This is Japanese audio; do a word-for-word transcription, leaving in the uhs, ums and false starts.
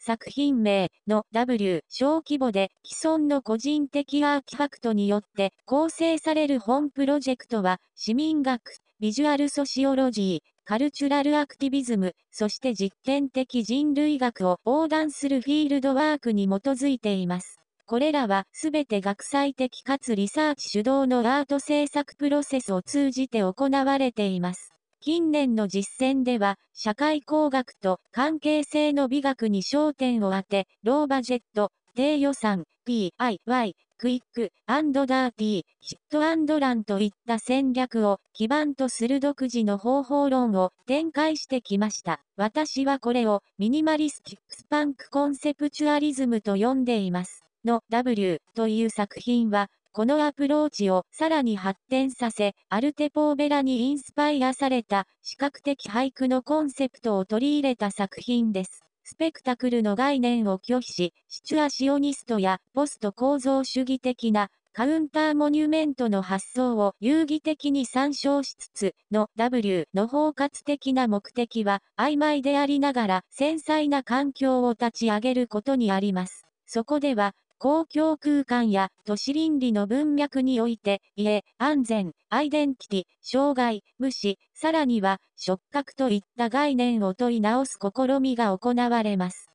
作品名の W 小規模で既存の個人的アーティファクトによって構成される本プロジェクトは市民学、ビジュアルソシオロジー、カルチュラルアクティビズム、そして実験的人類学を横断するフィールドワークに基づいています。これらはすべて学際的かつリサーチ主導のアート制作プロセスを通じて行われています。近年の実践では、社会工学と関係性の美学に焦点を当て、ローバジェット、低予算、ピーアイワイ、クイック、アンドダーティー、ヒットアンドランといった戦略を基盤とする独自の方法論を展開してきました。私はこれをミニマリスティックスパンクコンセプチュアリズムと呼んでいます。の W という作品は、このアプローチをさらに発展させ、アルテポーベラにインスパイアされた視覚的俳句のコンセプトを取り入れた作品です。スペクタクルの概念を拒否し、シチュアシオニストやポスト構造主義的なカウンターモニュメントの発想を遊戯的に参照しつつ、の W の包括的な目的は曖昧でありながら繊細な環境を立ち上げることにあります。そこでは、公共空間や都市倫理の文脈において、家、安全、アイデンティティ、障害、無視、さらには触覚といった概念を問い直す試みが行われます。